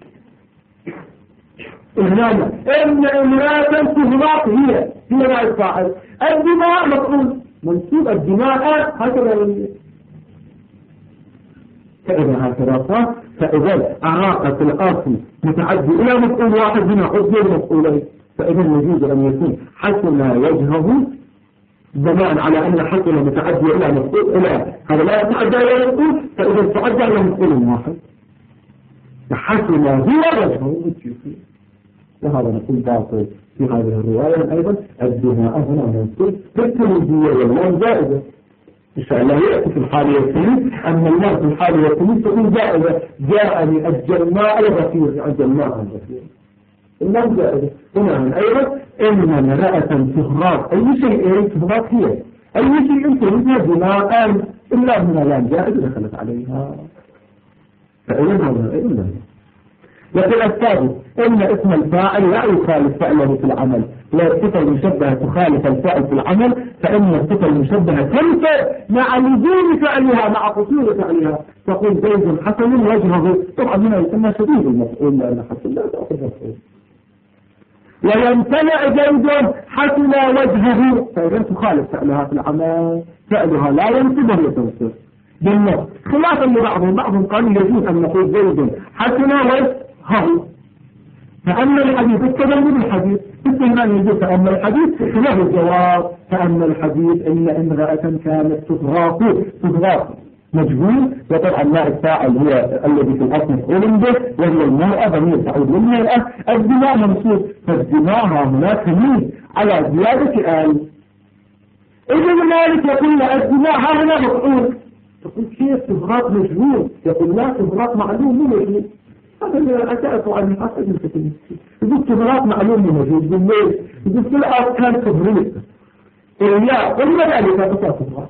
إنما إن امرأة تغراق هي هي ما الفاعل. الدماء مفعول منصوب الدماء هكذا. فإذا هكذا فإذا أعاقت الأصل متعدي إلى مفعول واحد هنا عدي مفعولين. فإذا يجوز أن يكون حسن وجهه بناء على أن حسن متعدي إلى مفعول إلى هذا لا يتعدى إلى مفعول فإذا تعدى إلى مفعول واحد حسن هو وجهه. وهذا نقول باطل في هذه الرواية. أيضا الدماء هنا منصوب بالتمييزية واللام زائدة. إن شاء الله يأتي في الحالية الثانية أن اللام في الحالية الثانية تكون زائدة. جاءني الجماء الغفير الجماء الغفير اللام زائدة. هنا أيضا إن امرأة تغراق أي شيء تغراق هي أي شيء تغراق دماء إلا من اللام زائدة دخلت عليها. فإذا هذا أيضا لكن الثالث إن اسم الفاعل لا يخالف فعله في العمل. لا الصفة المشبهة تخالف الفاعل في العمل فإن الصفة المشبهة تنفع مع لزوم فعلها مع قصور فعلها. تقول زيد حسن وجهه طبعا هنا يسمى شديد المفعول لأن حسن لا تأخذ مفعول. ويمتنع زيد حسن وجهه فإذا تخالف فعلها في العمل فعلها لا ينسبه يتوسط بالنص خلافا لبعضهم. بعضهم قالوا يجوز أن نقول زيد حسن وجهه. فأما الحديث التدلل الحديث استهمان يجوز. فأما الحديث له الجواب. فأما الحديث إن امرأة كانت تغراق تغراق مجهول وطبعا ما الفاعل هو الذي في الأصل مفعول به وهي المرأة ضمير تعود للمرأة. الدماء منصوب فالدماء هناك تمييز على زيادة آل. إذا مالك يقول الدماء هنا مفعول. تقول كيف تغراق مجهول؟ يقول لا تغراق معلوم مو مجهول. هذا اللي أتأت عن حسن الفتن. يقول تغراق معلوم مو مجهول بالليل. يقول في الأرض كان تغريق إلا قلنا ذلك بطاقة تغراق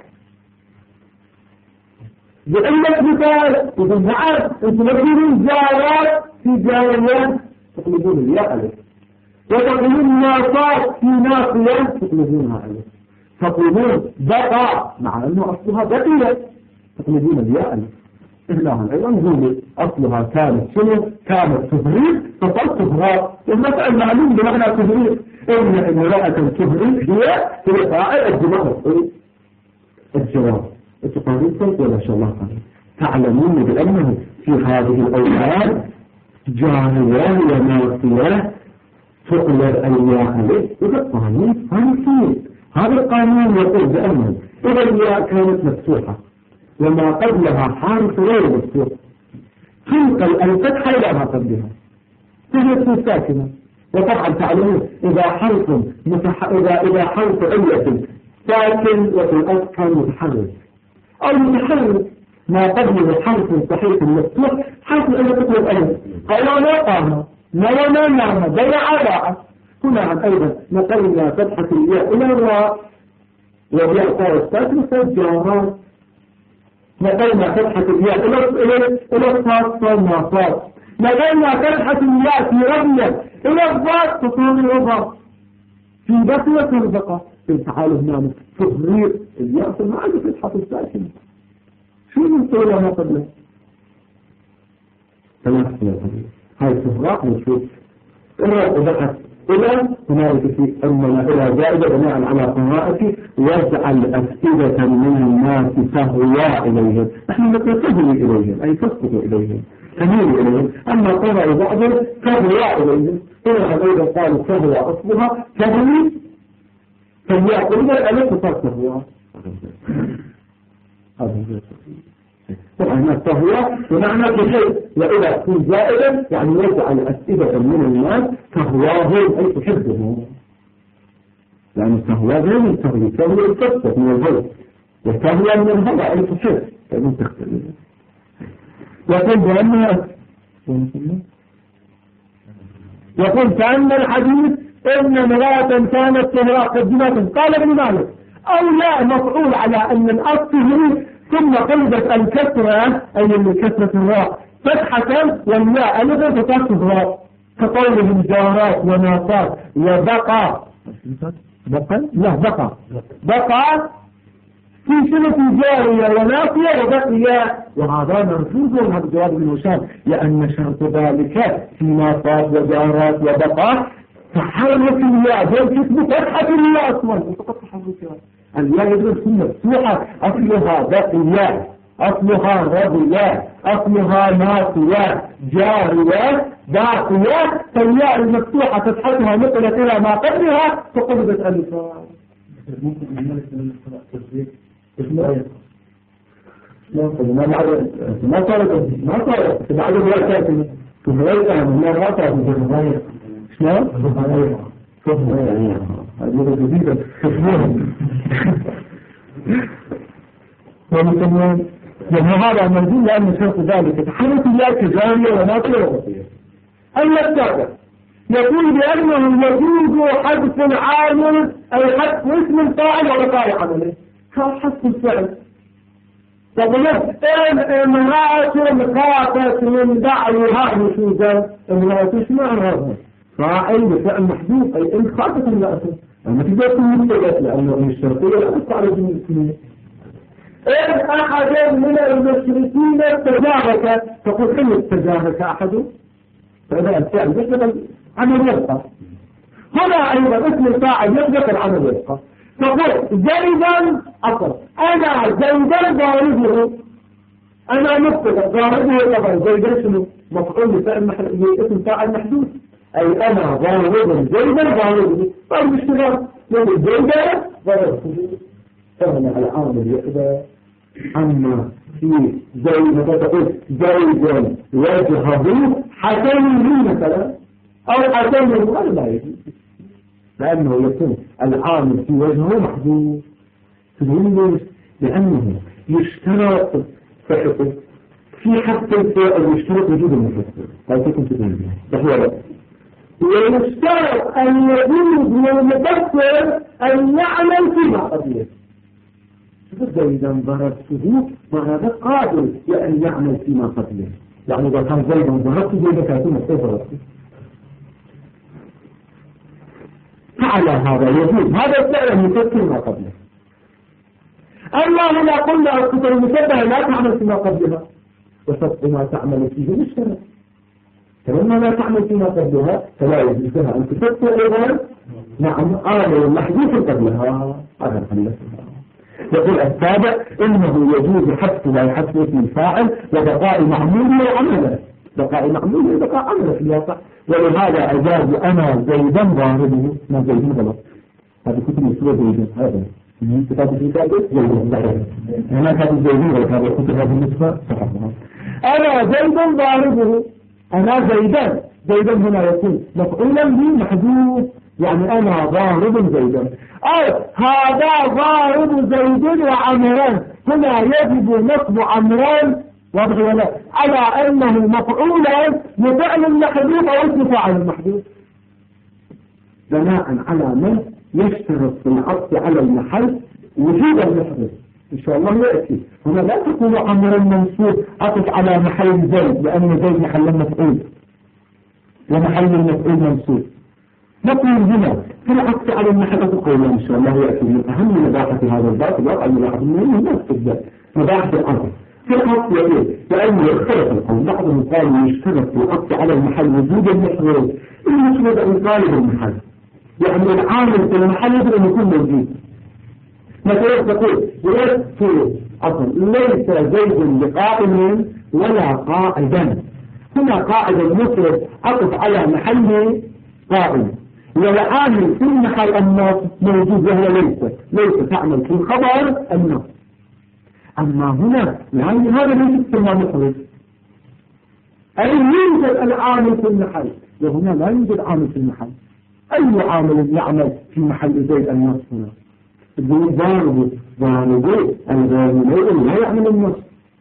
لأنك مثال. يقول نعم أنتم تقولون جارات في جاريات تقلبون الياء عليه وتقولون ناصات في ناصيات تقلبونها عليه. تقولون بقى مع أنه أصلها بقية، تقلدون الياء إهلاها أيضا نقول أصلها كانت شنو؟ كانت تفريق فصلت تفراق، والمسألة معلوم بمعنى تفريق، إن امرأة تفريق هي هي فاعل الجماعة الجواب. التقارير صوت ولا شاء الله قال تعلمون بأنه في هذه الأوقات جاهلة وماثلة تقلد الياء عليه. إذا القانون فانسين، هذا القانون يقول بأنه إذا الياء كانت مفتوحة وما قبلها حرف غير مفتوح تنقل الفتحة إلى ما قبلها تجد ساكنة. وطبعا تعلمون إذا حرف متح... إذا إذا حرف علة ساكن وفي الأصل كان متحرك أو متحرك ما قبله حرف صحيح مفتوح حرف العلة تطلب ألف قالوا لا قامة لا لا نعمة بين علاء. هنا أيضا نقلنا فتحة الياء إلى الراء والياء صارت ساكنة فالجارات نقلنا فتحة الياء إلى إلى إلى الصاد صار صاد. نقلنا فتحة الياء في رمية إلى الضاد تصور الوضع في بقية البقى. تعالوا هنا تفريق الياء ما عاد فتحة الساكنة شو من طولة ما قبله ثلاثة ثلاثة هاي تفرق نشوف إلا وضحت إلى هنالك في أننا إلى زائدة بناء على قراءتي واجعل أفئدة من الناس تهوى إليهم. نحن نتهوي إليهم أي تسقط إليهم تميل إليهم. أما قرأ بعضهم تهوى إليهم إلى أيضا قالوا تهوى أصلها تهوي فليأكل الألف تصار تهوى. طبعا التهوى بمعنى بشيء وإذا تكون زائدا يعني يجعل أفئدة من الناس تهواهم أي تحبهم، لأن التهوى غير من التهوى تهوى الكسر من الهوى والتهوى من الهوى أي تحب فإن تختلف. يقول بأنها يقول كأن الحديث إن امرأة كانت تهوى قدمة قال ابن مالك أو لا مفعول على أن الأصل ثم قلبت الكسرة أي من كسرة الراء فتحة والياء ألغة فتحة الراء كقولهم جارات وناصات وبقى بقى لا بقى بقى في سنة جارية وناصية وبقية. وهذا مرفوض هذا جواب ابن هشام لأن شرط ذلك في ناصات وجارات وبقى تحرك الياء بل تثبت فتحة الياء أصلا فقط تحركها. الياء يجب تكون مفتوحة أصلها بقية أصلها رضية أصلها ناصية جارية باقية فالياء المفتوحة فتحتها نقلت إلى ما قبلها فقلبت ألفا. ما ما صارت ما صارت بعد ما كانت تغير عن ما رأت من شنو؟ هذه جديدة ومثلا يعني هذا منزل لأن شرط ذلك تحرك الله كجارية وناصية وبقية. المستقبل يقول بأنه يجوز حذف العامل أي حذف اسم الفاعل وبقاء عمله كحذف الفعل. تقول إن امرأة قاتت من دعوها نشوزا امرأة شو معنى هذا؟ فاعل بفعل محدود أي إن خاطئ المرأة أما تقدر تكون مستجد لأنه من الشرطية لا تستعرض من السنين. إن أحد من المشركين تجاهك تقول حين تجاهك أحد فإذا الفعل يشبه العمل يبقى. هنا أيضا اسم الفاعل يشبه العمل يبقى. تقول زيدا أصل أنا زيدا ضاربه أنا مبتدأ ضاربه طبعا زيدا شنو مفعول بفعل اسم فاعل محدود أي أنا ضارب زيدا ضاربه ضارب اشتغال يقول زيدا ضاربه فهنا العامل يقدر. أما في زي ما تقول زيدا وجهه حسن مثلا أو حسن له لا يجوز لأنه يكون العامل في وجهه محدود. تقول لأنه يشترط فحقه في حق الفعل يشترط وجود المفسر هل تكون تقول بها ويشترط أن يجوز للمفسر أن يعمل فيما قضية. فإذا إذا ضربته فهذا قادر أن يعمل فيما قبله يعني إذا كان زيدا ضربته زيدا كاتون استفرته على هذا يجوز هذا الفعل يفسر ما قبله أما هنا قلنا الصفة المشبهة لا تعمل فيما قبلها وسبق ما تعمل فيه مشترك، فلما لا تعمل فيما قبلها فلا يجوز لها أن تسبق أيضا نعم آمر محذوف قبلها هذا الحل. يقول السابع إنه يجوز حذف لا يحذف في الفاعل وبقاء معمول وعمله، بقاء معمول وبقاء عمله في الواقع. ولهذا أجاز أنا زيدا ضاربه، ما زيدا غلط، هذه كتب مسؤولة زيدا، هذا كتاب في كتابه زيدا، هنا كتاب زيدا غلط، هذا كتب هذه النسبة صححها. أنا زيدا ضاربه، أنا زيدا، زيدا هنا يكون مفعولا به محذوف، يعني أنا ضارب زيدا، أو هذا ضارب زيد وعمران، هنا يجب نصب عمران واضح ولا على أنه مفعولا لفعل محذوف أو اسم فاعل محذوف، بناء على من يشترط في العطف على المحل وجود المحذوف. إن شاء الله يأتي هنا لا تكون عمرا منصوب عطف على محل زيد لأن زيد محل مفعول ومحل المفعول منصوب. نقول هنا في العطف على المحل تقول إن شاء الله يأتي من أهم مباحث هذا الباب الواقع المباحث المهمة الناس تبدأ مباحث العطف في العطف يقول لأنه يختلف القول، بعضهم قالوا يشترط في العطف على المحل وجود المحذوف، المشهد أن طالب المحل يعني العامل في المحل يجب أن يكون موجود. مثلا تقول ليس عفوا ليس زيد بقائم ولا قاعدا، هنا قاعد المفرد عطف على محل قائم والعامل في المحل النص موجود وهو ليس، ليس تعمل في الخبر النص. أما هنا يعني هذا ليس في المفرد، أي يوجد العامل في المحل وهنا لا يوجد عامل في المحل. أي عامل يعمل في محل زيد النص هنا؟ الزيد ضارب ضارب الغامل لا يعمل النص،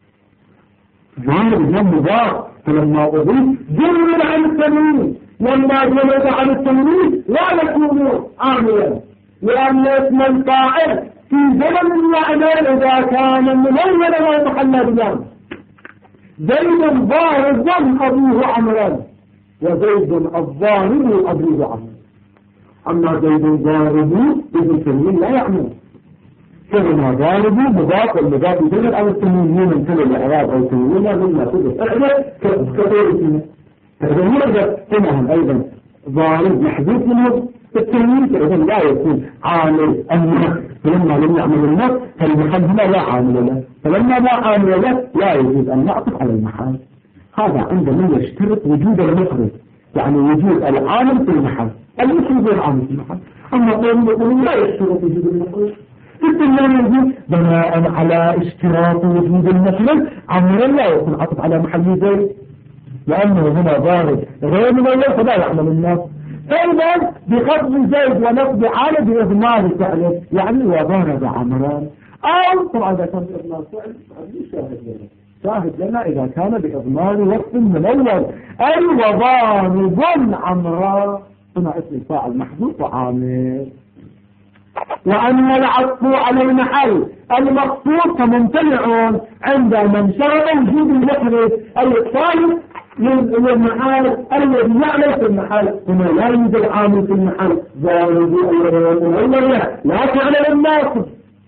ضارب لم ضار، فلما أضيف جمل عن التنوين، لما جمل عن التنوين لا يكون عاملا، لأن اسم الفاعل في زمن المعنى إذا كان منونا لا يتحلى بذلك. زيد ضارب أبوه عمرا وزيد الضارب أبوه عمرا، أما زيد ضارب ابن التنوين لا يعمل، كما ضارب مضاف والمضاف يدل على التنوين من كل الإعراب أو تنوين مما تدل اعرف كثير فيه. فإذا يرجع هنا أيضا ضارب محذوف منه التنوين، فإذا لا يكون عامل النص، فلما لم يعمل النص فالمحل هنا لا عامل له، فلما لا عامل له لا يجوز أن نعطف على المحل. هذا عندما يشترط وجود المخرج، يعني وجود العامل في المحل، المخرج والعامل في المحل. أما قوم يقولون لا يشترط وجود المخرج، يجب بناء على اشتراط وجود المخرج عمرا لا يكون عطف على محل زيد، لأنه هنا ضارب غير مميز فلا يعمل النص. فإذا بخفض زيد ونصب عالي بإضمار فعله، يعني وضارب عمران، أو طبعا إذا كان بإضمار فعل شاهد لنا شاهد لنا إذا كان بإضمار وقت منول، أي وضارب عمران، هنا اسم الفاعل محذوف وعامل. وأن العطف على المحل المقصود فممتنع عند من شرط وجود المخرج الثالث للمحل الذي يعمل في المحل، هنا لا يوجد عامل في المحل ضارب لا لا تعمل الناصب.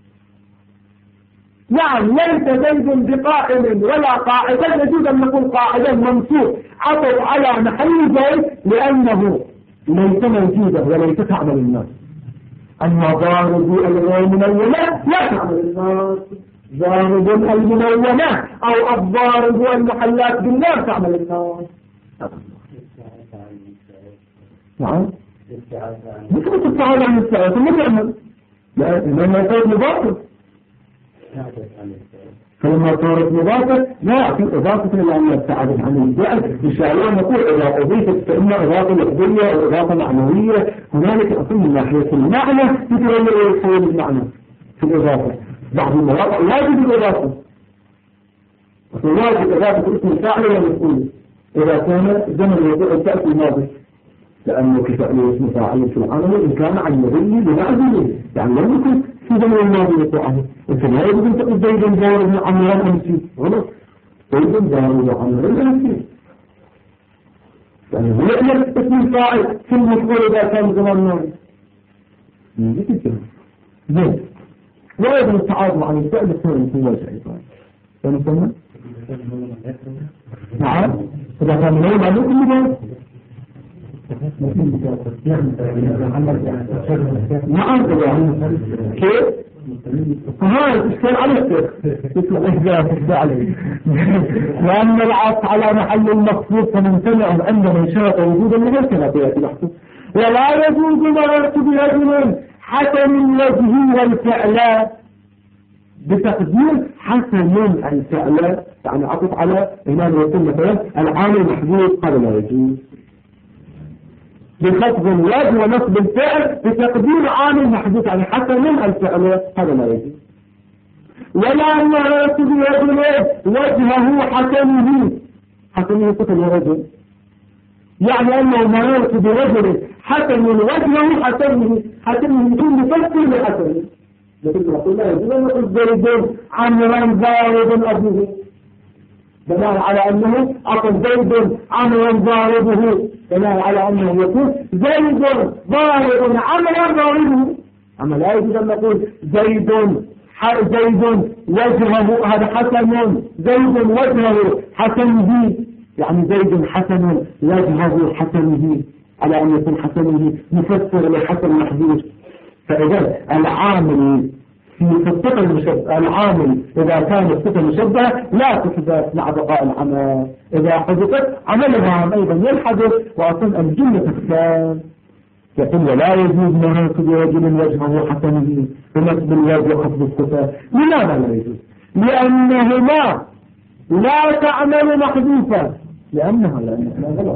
نعم ليس زيد بقائم ولا قاعدا، يجوز أن نقول قاعدا منصوب عطف على محل زيد لأنه ليس موجودا وليس تعمل الناس. أما ضارب الغير منونة لا تعمل الناس، ضارب المنونة أو الضارب المحلات بالنار تعمل الناس. نعم مثل تتعالى عن الساعة ثم تعمل لأنه يكون مضافر، فلما صارت مضافة لا في إضافة إلى أن يبتعد عن الجعل. إن شاء الله نقول إذا أضيفت فإما إضافة لحظية أو إضافة معنوية، هنالك أصل من ناحية المعنى يتغير ويتحول المعنى في الإضافة. بعض المواقع لا يجب الإضافة، واجب إضافة اسم الفاعل والمفعول إذا كان زمن يضيع تأتي الماضي، لأنه كفاءة اسم فاعل في العالم إن كان عن مغني بمعزله، يعني لم يكن في زمن الماضي يقوله. أنت لا يجب أن تقول زيدا ضارب عمران أمسي، غلط، زيدا ضارب عمران أمسي، يعني يعمل اسم الفاعل في المفعول إذا كان زمن الماضي. زين وأيضا التعاظم عن الفعل يكون في وجه أيضا. فنسمى؟ نعم. إذا كان من يوم عليكم مجال نعم. كيف؟ هاي الإشكال على الشيخ يطلع إحداث عليه لأن العطف على محل المقصود فممتنع عندما شرط وجود النهر كما تأتي بحثه. ولا يجوز مررت برجل حسن الوجه والفعل بتقدير حسن الفعل، يعني عطف على هنا يقول مثلا العامل محذوف، هذا لا يجوز. بخفض الوجه ونصب الفعل بتقدير عامل محذوف، يعني حسن الفعل، هذا لا يجوز. ولا مررت برجل وجهه حسنه، حسنه صفة الرجل، يعني أنه مررت برجل حسن وجهه حسنه، حسنه يكون مفسر لحسنه. لكن رسول الله يقول أنه زيد عمرا ضارب أبوه، بناء على أنه أقل زيد عمرا ضاربه، بناء على أنه يكون زيد ضارب عمرا ضاربه. أما لا يجوز أن نقول زيد زيد وجهه هذا حسن، زيد وجهه حسنه، يعني زيد حسن وجهه حسنه، على أن يكون حسنه مفسر لحسن محذوف. فإذا العامل في الصفة المشبهة، العامل إذا كان الصفة مشبهة لا تحدث مع بقاء العمل، إذا حدثت عملها أيضا ينحدث. وأصلا الجملة الثانية يقول ولا يجوز مررت برجل وجهه حسنه بنسب الوجه وحفظ الصفة. لماذا لا يجوز؟ لأنهما لا تعمل محذوفة، لأنها لأنها غلط،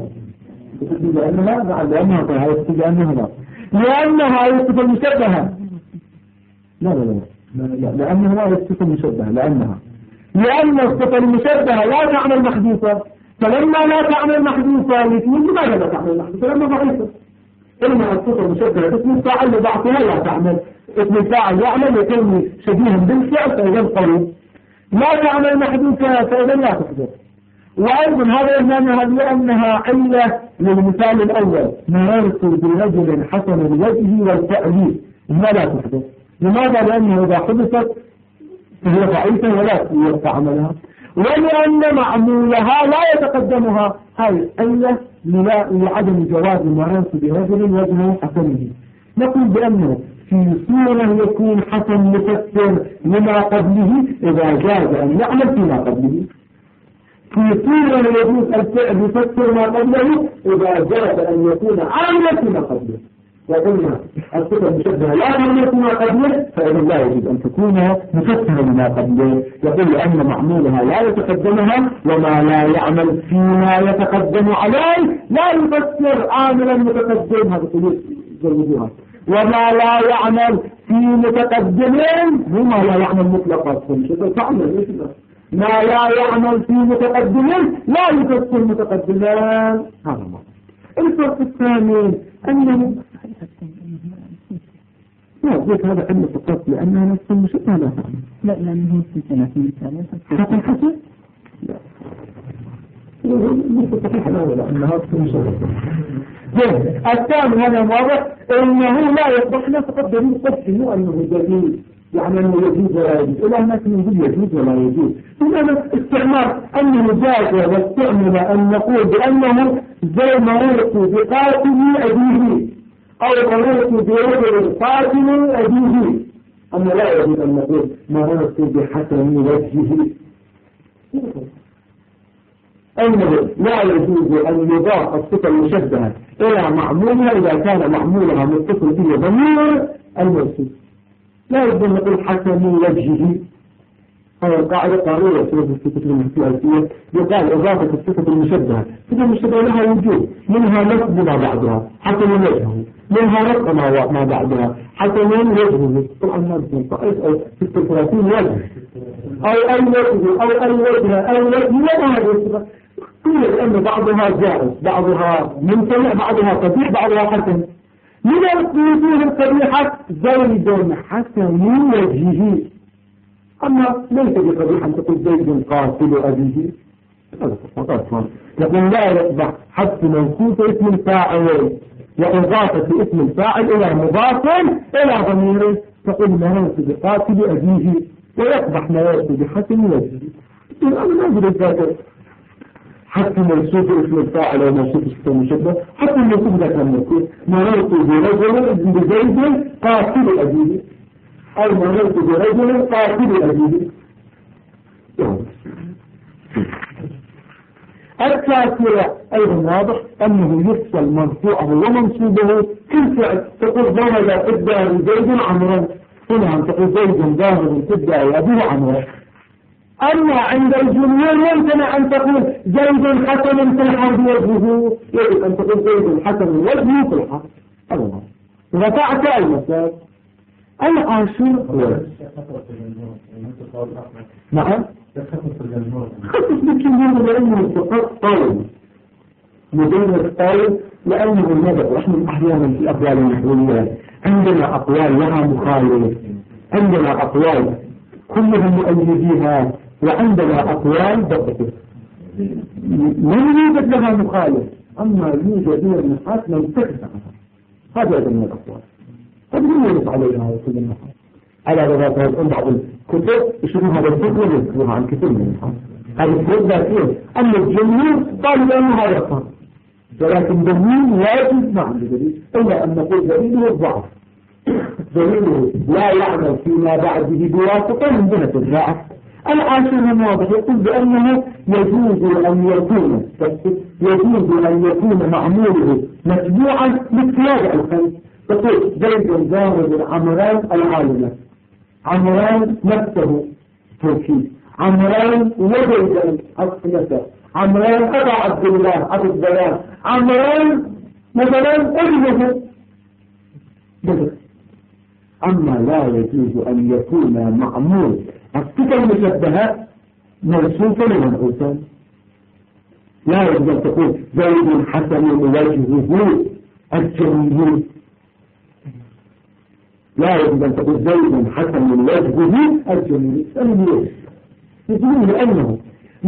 لأنها لأنها طيب لأنها لا لأنها الصفة المشبهة، لا لا لا لا لأنها الصفة المشبهة، لأنها لأن الصفة المشبهة لا تعمل محذوفة، فلما لا تعمل محذوفة لماذا لا تعمل محذوفة؟ لما ضعيفة. إنما الصفة المشبهة اسم الفاعل لضعفها لا تعمل، اسم الفاعل يعمل يكون شبيها بالفعل فإذا قريب، لا تعمل محذوفة فإذا لا تحدث. وأيضا هذا إنما لأنها علة للمثال الأول مررت برجل حسن الوجه والفعل ما لا تحدث. لماذا؟ لأنه إذا حدثت فهي ضعيفة ولا يستعملها، ولأن معمولها لا يتقدمها، هاي علة لعدم جواز مررت برجل وجهه حسنه. نقول بأنه في صورة يكون حسن مفسر لما قبله إذا جاز أن يعمل فيما قبله، في صورة يجوز الفعل يفسر ما قبله إذا جاز أن يكون عاملا فيما قبله. وقلنا الصفة المشبهة لا تعمل فيما قبله فإذا لا يجوز أن تكون مفسرة لما قبله. يقول لأن معمولها لا يتقدمها، وما لا يعمل فيما يتقدم عليه لا يفسر عاملا متقدم، هذا كله زوجوها. وما لا يعمل في متقدمين هما لا يعمل مطلقا، فالمشبه تعمل إيش ما لا يعمل في متقدمين لا يفسر متقدمان. هذا ما الفرق الثاني أنه لا ذلك هذا علم فقط لأنها نفس المشبه لا تعمل، لا لأنه سنة في مثال حسن حسن لا مش صحيح لا ولا أنها نفس المشبه. الثاني هذا واضح أنه لا يصبحنا فقط دليل قصده أنه دليل يعني أنه يجوز ولا يجوز، إلا الناس من يجوز ولا يجوز. إنما استعمال أنه جاز واستعمل أن نقول بأنه زي مررت بقاتل أبيه أو مررت برجل قاتل أبيه، أما لا يجوز أن نقول مررت بحسن وجهه. أنه لا يجوز أن يضاف الصفة المشبهة إلى معمولها إذا كان معمولها متصل به ضمير الموصوف. لا يجوز أن نقول حسن وجهه، هذا القاعدة قانونية في الصفة المشبهة، يقال إضافة الصفة المشبهة، الصفة المشبهة لها وجود، منها نصب ما بعدها حسن وجهه، منها رفع ما بعدها حسن وجهه. طبعا ما بنطقش أو ستة وثلاثين وجه أو أي وجه أو أي وجه أو وجه وما هذه الصفة كل أن بعضها جائز، بعضها ممتنع، بعضها قبيح، بعضها حسن. من الصفات القبيحة زيد حسن وجهه، أما ليس بقبيح أن تقول زيد قاتل أبيه، يقول لا يصبح حذف موصوف اسم الفاعل وإضافة اسم الفاعل إلى مضاف إلى ضمير تقول مررت بقاتل أبيه ويقبح مررت بحسن وجهه. أنا ما أقول الذاكر حتى موصوف اسم الفاعل وموصوف اسم المشبه، حتى الموصوف ذاك الموصوف مررت برجل بزيد قاتل أبيه أو مررت برجل قاتل أبيه. التاسع أيضا واضح أنه يفصل مرفوعه ومنصوبه كل فعل. تقول ضرب إبدأ زيد عمرا، هنا تقول زيد ضرب إبدأ أبيه عمرا. أما عند الجمهور يمكن أن تقول زيد حسن في الحرب وجهه، يجب أن تقول زيد حسن وجهه في الحرب. أبدا رفعت المسألة. العاشر نعم خصص بالجمهور لأنه فقط طالب مجرد طالب، لأنه النبأ. ونحن أحيانا في أقوال النحوية عندنا أقوال لها مخالف، عندنا أقوال كلهم مؤيديها، وعندنا أقوال ضبطت من يوجد لها مخالف، أما يوجد من النحات من تكسر. هذا من الأقوال قد يجب عليها كل النحات على رغبات بعض الكتب يشوفون هذا الفكر ويذكرها عن كثير من النحات. هذا الفكر ذاتيه. أما الجمهور قال لأنه هذا الصح، ولكن دليل واجب مع الدليل، إلا أن نقول دليله الضعف، دليله لا يعمل فيما بعده بواسطة من جهة الضعف. العاشر واضح يقول بأنه يجوز أن يكون يجوز أن يكون معموله متبوعا لاتباع الخير. تقول زيد ضارب عمران العالمة، عمران نفسه توكيد، عمران وزيدا أصلته، عمران أبا عبد الله عبد الضلال، عمران مثلا أجله بدر. أما لا يجوز أن يكون معمول الصفة المشبهة موصوفة لمنعوتا. لا يجوز أن تقول زيد حسن وجهه الجميل، لا يجب أن تقول زيد حسن وجهه الجميل. الجميل يقول لأنه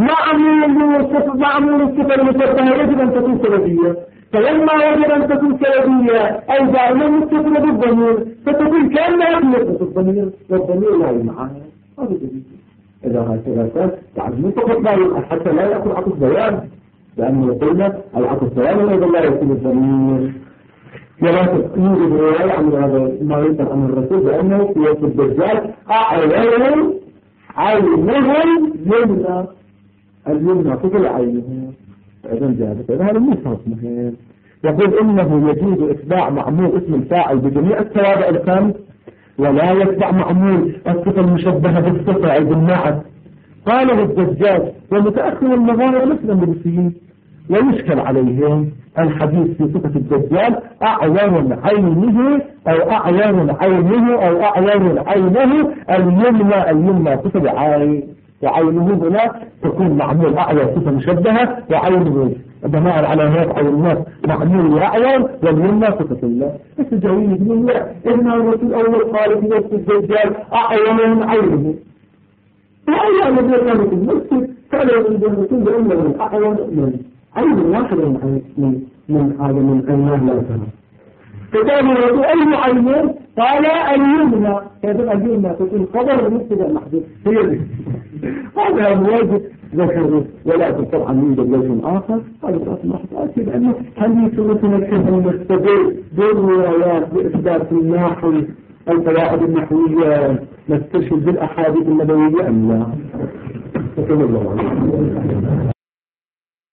معمول الصفة المشبهة يجب أن تكون سببية، فلما يجب أن تكون سببية أو دائما متصلة بالضمير فتكون كأنها تلقى الضمير والضمير لا يمعها. هذا جديد. إذا هكذا تعلمون فقط لا حتى لا يأكل عطف بيان، لأنه قلنا العطف بيان أيضا لا يكون الضمير. يوجد رواية عن هذا ما يذكر عن الرسول بأنه في وقت الدجال أعينهم عينهم يمنى، اليمنى قبل عينهم. فإذا جاءت هذا مو صوت مهم. يقول إنه يجوز إتباع معمول اسم الفاعل بجميع التوابع الخمس، ولا يتبع معمول الصفة المشبهة بالصفة أي بالنعت. قاله الدجاج ومتأخر المغارب مثل النبسيين، ويشكل عليهم الحديث في صفة الدجال أعور عينه أو أعور عينه أو أعور عينه اليمنى، اليمنى صفة عين، وعينه هنا تكون معمول أعور صفة مشبهة، وعينه بناء على هذا أو الناس معمول أعور واليمنى صفة الله. بس جايين يقولون لا إن الرسول أول قال في وقت الدجال أعور عينه، وأي الذي كان في المسجد كان الرسول بأنه أعور من عين واحد من من من هذا من عينه لا ترى. فقال الرسول أي عينين؟ قال اليمنى. هذا اليمنى تكون خبر المبتدا محذوف هي هذا الواجب ذكره. ولكن طبعا يوجد وجه آخر هذا الأصل محتاج لأنه هل يمكن الكلام المستدل بالروايات بإثبات النحو القواعد النحوية نستشهد بالأحاديث النبوية أم لا؟